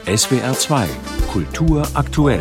SWR 2 Kultur aktuell.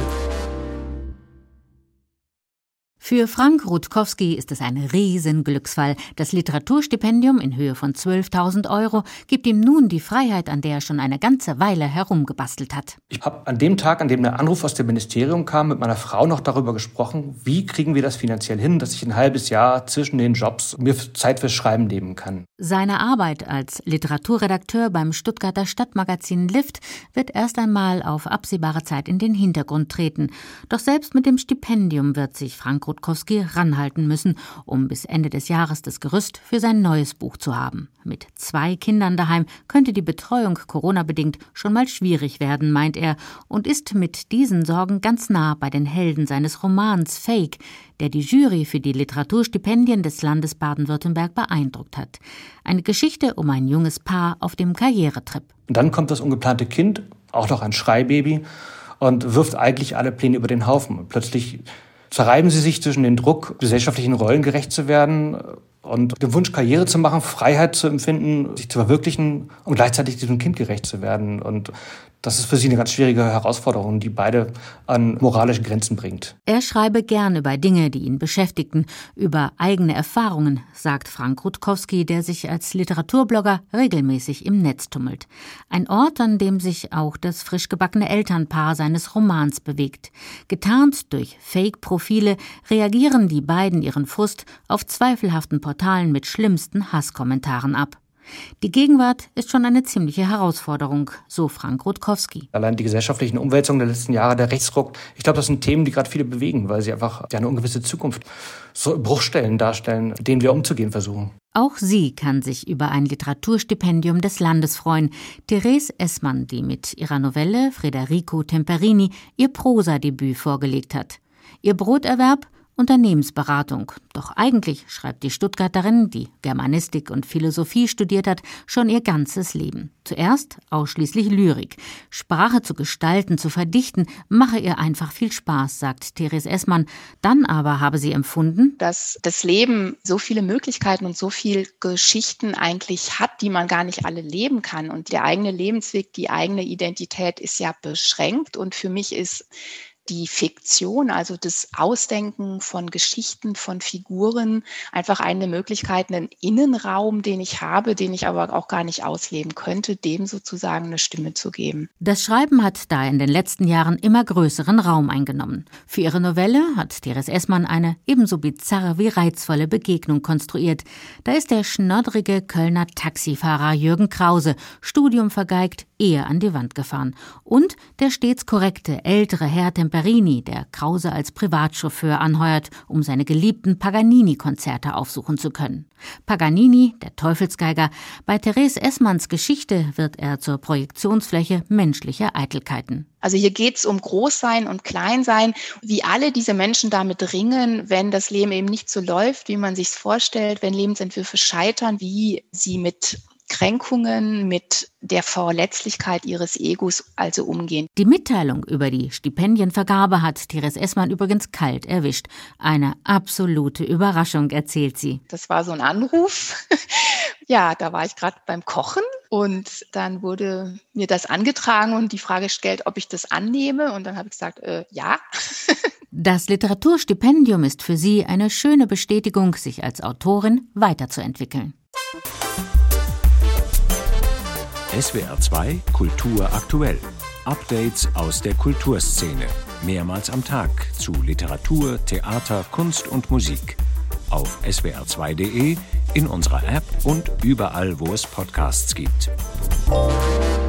Für Frank Rutkowski ist es ein Riesenglücksfall. Das Literaturstipendium in Höhe von 12.000 € gibt ihm nun die Freiheit, an der er schon eine ganze Weile herumgebastelt hat. Ich habe an dem Tag, an dem der Anruf aus dem Ministerium kam, mit meiner Frau noch darüber gesprochen, wie kriegen wir das finanziell hin, dass ich ein halbes Jahr zwischen den Jobs mir Zeit fürs Schreiben nehmen kann. Seine Arbeit als Literaturredakteur beim Stuttgarter Stadtmagazin Lift wird erst einmal auf absehbare Zeit in den Hintergrund treten. Doch selbst mit dem Stipendium wird sich Frank Rutkowski ranhalten müssen, um bis Ende des Jahres das Gerüst für sein neues Buch zu haben. Mit 2 Kindern daheim könnte die Betreuung Corona-bedingt schon mal schwierig werden, meint er, und ist mit diesen Sorgen ganz nah bei den Helden seines Romans Fake, der die Jury für die Literaturstipendien des Landes Baden-Württemberg beeindruckt hat. Eine Geschichte um ein junges Paar auf dem Karrieretrip. Und dann kommt das ungeplante Kind, auch noch ein Schreibaby, und wirft eigentlich alle Pläne über den Haufen. Und plötzlich zerreiben sie sich zwischen den Druck, gesellschaftlichen Rollen gerecht zu werden und dem Wunsch, Karriere zu machen, Freiheit zu empfinden, sich zu verwirklichen und gleichzeitig diesem Kind gerecht zu werden. Und das ist für sie eine ganz schwierige Herausforderung, die beide an moralische Grenzen bringt. Er schreibe gern über Dinge, die ihn beschäftigten, über eigene Erfahrungen, sagt Frank Rutkowski, der sich als Literaturblogger regelmäßig im Netz tummelt. Ein Ort, an dem sich auch das frisch gebackene Elternpaar seines Romans bewegt. Getarnt durch Fake-Profile reagieren die beiden ihren Frust auf zweifelhaften Portalen mit schlimmsten Hasskommentaren ab. Die Gegenwart ist schon eine ziemliche Herausforderung, so Frank Rutkowski. Allein die gesellschaftlichen Umwälzungen der letzten Jahre, der Rechtsruck, ich glaube, das sind Themen, die gerade viele bewegen, weil sie einfach eine ungewisse Zukunft, so Bruchstellen darstellen, mit denen wir umzugehen versuchen. Auch sie kann sich über ein Literaturstipendium des Landes freuen. Therese Essmann, die mit ihrer Novelle Federico Temperini ihr Prosadebüt vorgelegt hat. Ihr Broterwerb? Unternehmensberatung. Doch eigentlich schreibt die Stuttgarterin, die Germanistik und Philosophie studiert hat, schon ihr ganzes Leben. Zuerst ausschließlich Lyrik. Sprache zu gestalten, zu verdichten, mache ihr einfach viel Spaß, sagt Therese Essmann. Dann aber habe sie empfunden, dass das Leben so viele Möglichkeiten und so viele Geschichten eigentlich hat, die man gar nicht alle leben kann. Und der eigene Lebensweg, die eigene Identität ist ja beschränkt. Und für mich ist die Fiktion, also das Ausdenken von Geschichten, von Figuren, einfach eine Möglichkeit, einen Innenraum, den ich habe, den ich aber auch gar nicht ausleben könnte, dem sozusagen eine Stimme zu geben. Das Schreiben hat da in den letzten Jahren immer größeren Raum eingenommen. Für ihre Novelle hat Therese Essmann eine ebenso bizarre wie reizvolle Begegnung konstruiert. Da ist der schnoddrige Kölner Taxifahrer Jürgen Krause, Studium vergeigt, Ehe an die Wand gefahren. Und der stets korrekte, ältere Herr Temperini, der Krause als Privatchauffeur anheuert, um seine geliebten Paganini-Konzerte aufsuchen zu können. Paganini, der Teufelsgeiger, bei Therese Essmanns Geschichte wird er zur Projektionsfläche menschlicher Eitelkeiten. Also hier geht es um Großsein und Kleinsein, wie alle diese Menschen damit ringen, wenn das Leben eben nicht so läuft, wie man sich's vorstellt, wenn Lebensentwürfe scheitern, wie sie mit Kränkungen, mit der Verletzlichkeit ihres Egos also umgehen. Die Mitteilung über die Stipendienvergabe hat Therese Essmann übrigens kalt erwischt. Eine absolute Überraschung, erzählt sie. Das war so ein Anruf. Ja, da war ich gerade beim Kochen und dann wurde mir das angetragen und die Frage gestellt, ob ich das annehme. Und dann habe ich gesagt, ja. Das Literaturstipendium ist für sie eine schöne Bestätigung, sich als Autorin weiterzuentwickeln. SWR 2 Kultur aktuell. Updates aus der Kulturszene. Mehrmals am Tag zu Literatur, Theater, Kunst und Musik. Auf swr2.de, in unserer App und überall, wo es Podcasts gibt.